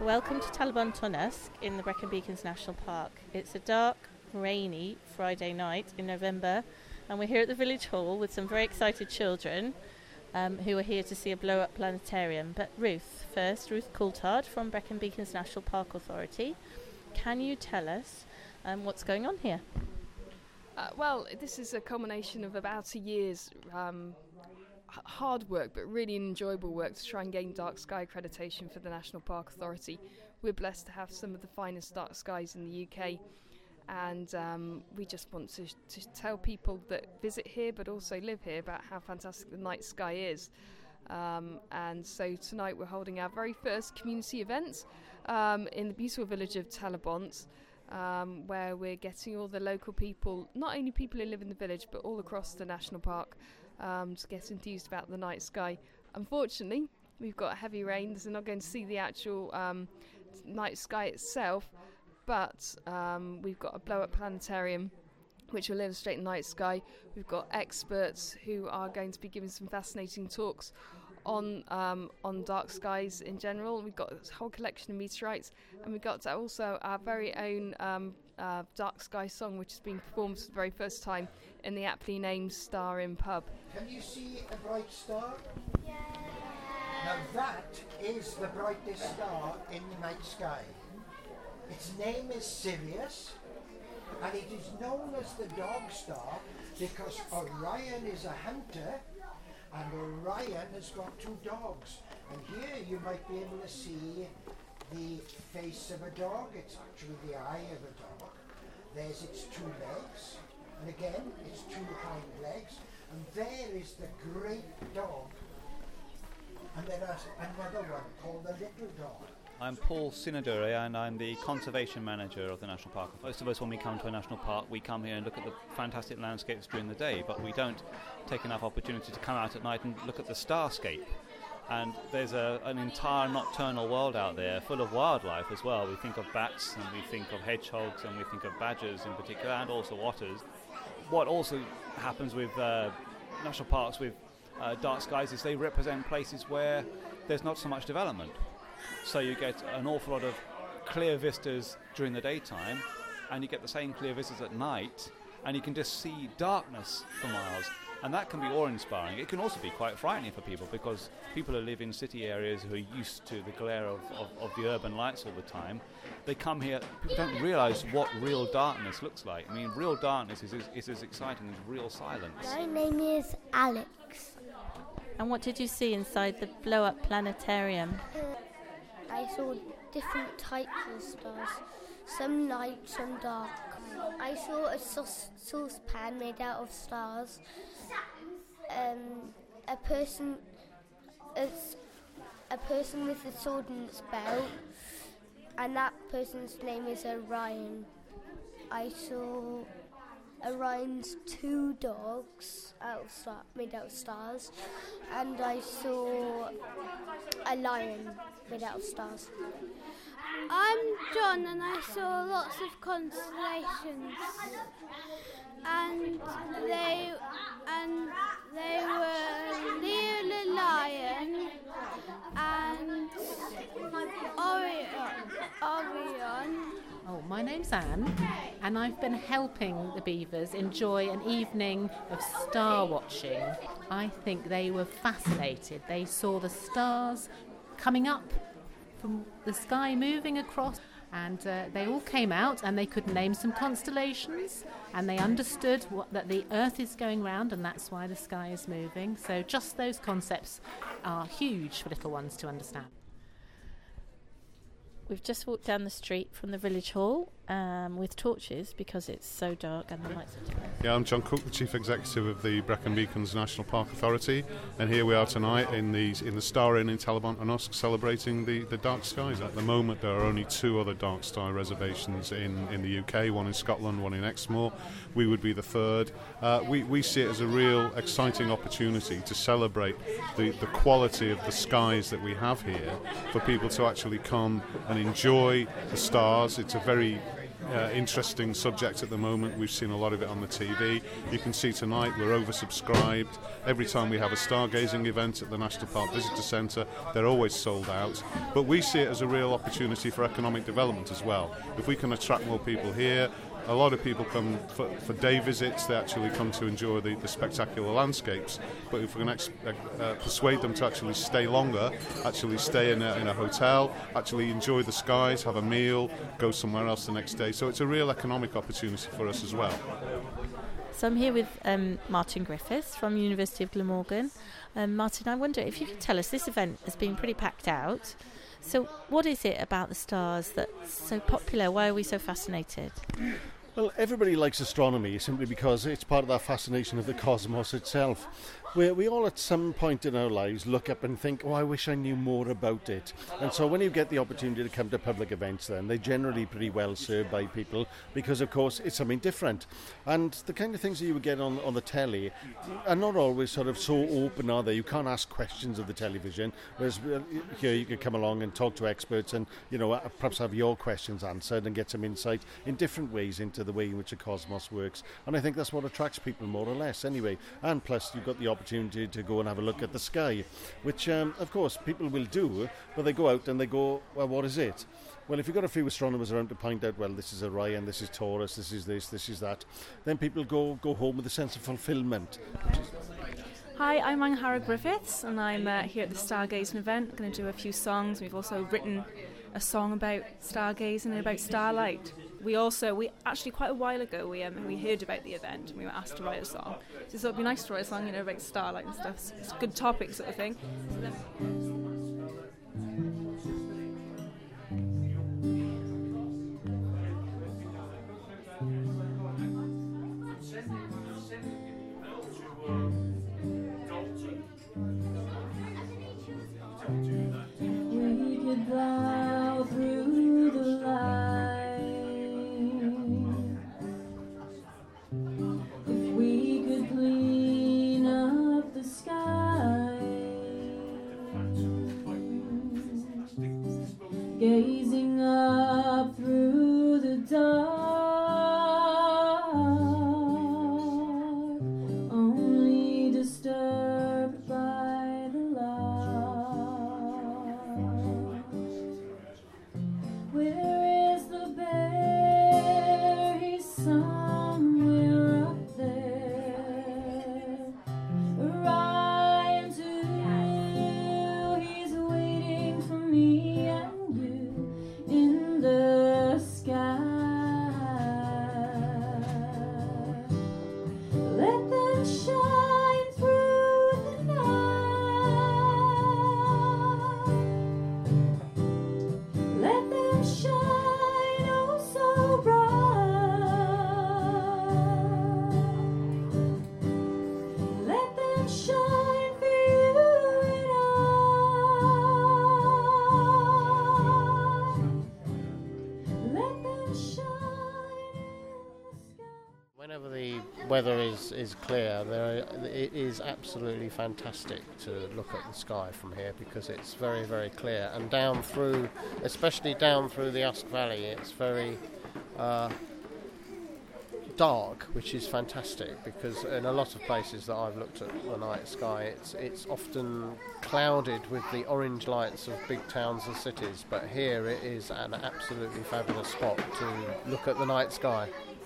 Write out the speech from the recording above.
Welcome to Talabon Tonusk in the Brecon Beacons National Park. It's a dark, rainy Friday night in November, and we're here at the Village Hall with some very excited children who are here to see a blow-up planetarium. But Ruth Coulthard from Brecon Beacons National Park Authority, can you tell us what's going on here? Well, this is a culmination of about a year's hard work, but really enjoyable work to try and gain dark sky accreditation for the National Park Authority. We're blessed to have some of the finest dark skies in the UK, and we just want to tell people that visit here but also live here about how fantastic the night sky is. And so tonight we're holding our very first community event in the beautiful village of Talabont, where we're getting all the local people, not only people who live in the village but all across the national park, to get enthused about the night sky. Unfortunately, we've got heavy rains and not going to see the actual night sky itself, but we've got a blow-up planetarium which will illustrate the night sky. We've got experts who are going to be giving some fascinating talks on dark skies in general. We've got a whole collection of meteorites, and we've got also our very own dark sky song, which has been performed for the very first time in the aptly named Star Inn pub. Can you see a bright star? Yeah. Now that is the brightest star in the night sky. Its name is Sirius, and it is known as the dog star because Orion is a hunter, and Orion has got two dogs. And here you might be able to see the face of a dog. It's actually the eye of a dog. There's its two legs, and again its two hind legs, and there is the great dog, and there is another one called the little dog. I'm Paul Sinadure, and I'm the Conservation Manager of the National Park. Most of us, when we come to a national park, we come here and look at the fantastic landscapes during the day, but we don't take enough opportunity to come out at night and look at the starscape. And there's an entire nocturnal world out there full of wildlife as well. We think of bats, and we think of hedgehogs, and we think of badgers in particular, and also otters. What also happens with national parks with dark skies is they represent places where there's not so much development. So you get an awful lot of clear vistas during the daytime, and you get the same clear vistas at night, and you can just see darkness for miles. And that can be awe-inspiring. It can also be quite frightening for people, because people who live in city areas who are used to the glare of the urban lights all the time, they come here, people don't realise what real darkness looks like. I mean, real darkness is as exciting as real silence. My name is Alex. And what did you see inside the blow-up planetarium? I saw different types of stars, some light, some dark. I saw a saucepan made out of stars, a person with a sword in its belt, and that person's name is Orion. I saw Orion's two dogs made out of stars, and I saw a lion made out of stars. I'm John, and I saw lots of constellations, and they were Leo the lion and Orion. Oh, my name's Anne, and I've been helping the beavers enjoy an evening of star watching. I think they were fascinated. They saw the stars coming up from the sky, moving across, and they all came out and they could name some constellations, and they understood that the Earth is going round, and that's why the sky is moving. So just those concepts are huge for little ones to understand. We've just walked down the street from the Village Hall with torches because it's so dark and the lights are too low. Yeah, I'm John Cook, the Chief Executive of the Brecon Beacons National Park Authority, and here we are tonight in the Star Inn in Talabont Tonusk celebrating the dark skies. At the moment there are only two other dark sky reservations in the UK, one in Scotland, one in Exmoor. We would be the third. We see it as a real exciting opportunity to celebrate the quality of the skies that we have here for people to actually come and enjoy the stars. It's a very interesting subject at the moment. We've seen a lot of it on the TV. You can see tonight we're oversubscribed. Every time we have a stargazing event at the National Park Visitor Centre, they're always sold out. But we see it as a real opportunity for economic development as well. If we can attract more people here, a lot of people come for day visits. They actually come to enjoy the spectacular landscapes. But if we can persuade them to actually stay longer, actually stay in a hotel, actually enjoy the skies, have a meal, go somewhere else the next day. So it's a real economic opportunity for us as well. So I'm here with Martin Griffiths from University of Glamorgan. Martin, I wonder if you could tell us, this event has been pretty packed out. So what is it about the stars that's so popular? Why are we so fascinated? Well, everybody likes astronomy simply because it's part of that fascination of the cosmos itself. We all at some point in our lives look up and think, oh, I wish I knew more about it. And so when you get the opportunity to come to public events then, they're generally pretty well served by people because, of course, it's something different. And the kind of things that you would get on the telly are not always sort of so open, are they? You can't ask questions of the television, whereas here you could come along and talk to experts and, you know, perhaps have your questions answered and get some insight in different ways into the way in which the cosmos works. And I think that's what attracts people more or less anyway. And plus you've got the opportunity to go and have a look at the sky, which of course people will do, but they go out and they go, well, what is it? Well, if you've got a few astronomers around to point out, well, this is Orion, this is Taurus, this is this, this is that, then people go home with a sense of fulfillment. Hi, I'm Anghara Griffiths and I'm here at the Stargazing event. I'm going to do a few songs. We've also written a song about stargazing and about starlight. We actually quite a while ago we heard about the event and we were asked to write a song. So it'd be nice to write a song, you know, about starlight and stuff. So it's a good topic sort of thing. We could plow through the light. If we could clean up the sky, gazing up through the dark, only disturbed by the light. Where is the bear? He's somewhere up there. Orion too, he's waiting for me and you in the sky. Let them shine through the night. Let them shine oh so bright. Let them shine for you and I. Let them shine in the sky. Whenever the weather is clear, it is absolutely fantastic to look at the sky from here because it's very, very clear. And down through, especially down through the Usk Valley, it's very dark, which is fantastic because in a lot of places that I've looked at the night sky, it's often clouded with the orange lights of big towns and cities, but here it is an absolutely fabulous spot to look at the night sky.